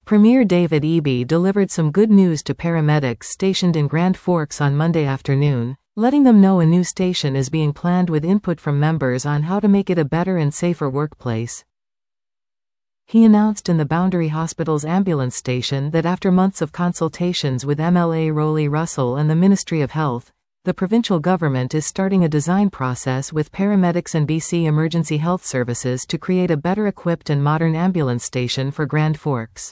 Premier David Eby delivered some good news to paramedics stationed in Grand Forks on Monday afternoon, letting them know a new station is being planned with input from members on how to make it a better and safer workplace. He announced in the Boundary Hospital's ambulance station that after months of consultations with MLA Rolly Russell and the Ministry of Health, the provincial government is starting a design process with paramedics and BC Emergency Health Services to create a better equipped and modern ambulance station for Grand Forks.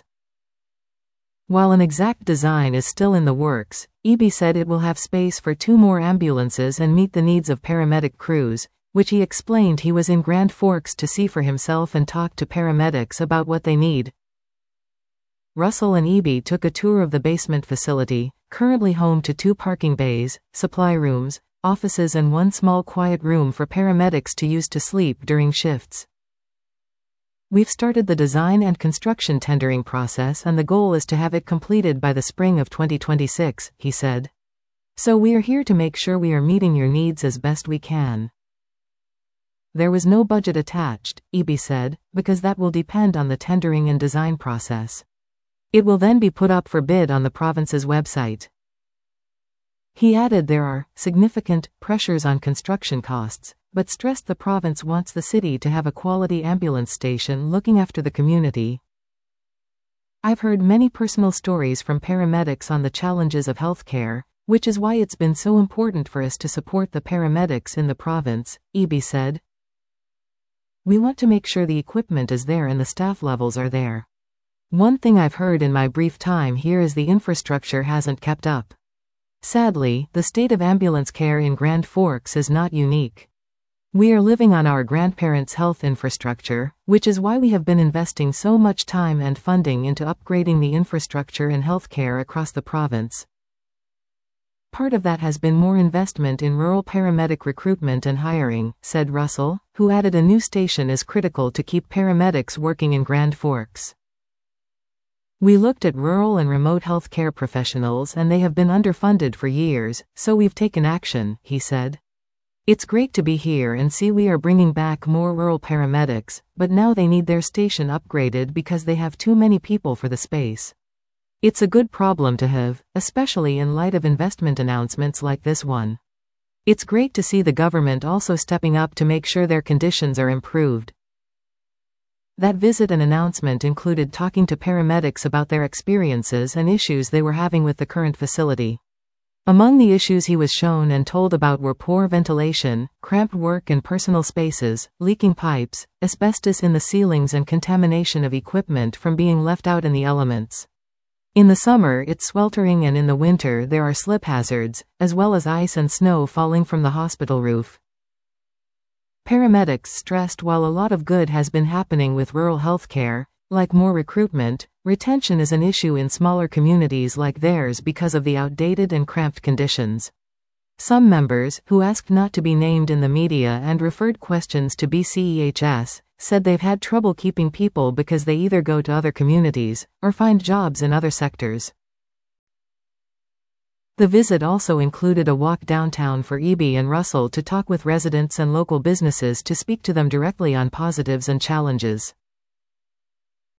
While an exact design is still in the works, Eby said it will have space for 2 more ambulances and meet the needs of paramedic crews, which he explained he was in Grand Forks to see for himself and talk to paramedics about what they need. Russell and Eby took a tour of the basement facility, currently home to 2 parking bays, supply rooms, offices and 1 small quiet room for paramedics to use to sleep during shifts. We've started the design and construction tendering process and the goal is to have it completed by the spring of 2026, he said. So we are here to make sure we are meeting your needs as best we can. There was no budget attached, Eby said, because that will depend on the tendering and design process. It will then be put up for bid on the province's website. He added there are significant pressures on construction costs, but stressed the province wants the city to have a quality ambulance station looking after the community. I've heard many personal stories from paramedics on the challenges of healthcare, which is why it's been so important for us to support the paramedics in the province, Eby said. We want to make sure the equipment is there and the staff levels are there. One thing I've heard in my brief time here is the infrastructure hasn't kept up. Sadly, the state of ambulance care in Grand Forks is not unique. We are living on our grandparents' health infrastructure, which is why we have been investing so much time and funding into upgrading the infrastructure and healthcare across the province. Part of that has been more investment in rural paramedic recruitment and hiring, said Russell, who added a new station is critical to keep paramedics working in Grand Forks. We looked at rural and remote healthcare professionals and they have been underfunded for years, so we've taken action, he said. It's great to be here and see we are bringing back more rural paramedics, but now they need their station upgraded because they have too many people for the space. It's a good problem to have, especially in light of investment announcements like this one. It's great to see the government also stepping up to make sure their conditions are improved. That visit and announcement included talking to paramedics about their experiences and issues they were having with the current facility. Among the issues he was shown and told about were poor ventilation, cramped work and personal spaces, leaking pipes, asbestos in the ceilings and contamination of equipment from being left out in the elements. In the summer it's sweltering and in the winter there are slip hazards, as well as ice and snow falling from the hospital roof. Paramedics stressed while a lot of good has been happening with rural healthcare, like more recruitment, retention is an issue in smaller communities like theirs because of the outdated and cramped conditions. Some members, who asked not to be named in the media and referred questions to BCEHS, said they've had trouble keeping people because they either go to other communities, or find jobs in other sectors. The visit also included a walk downtown for Eby and Russell to talk with residents and local businesses to speak to them directly on positives and challenges.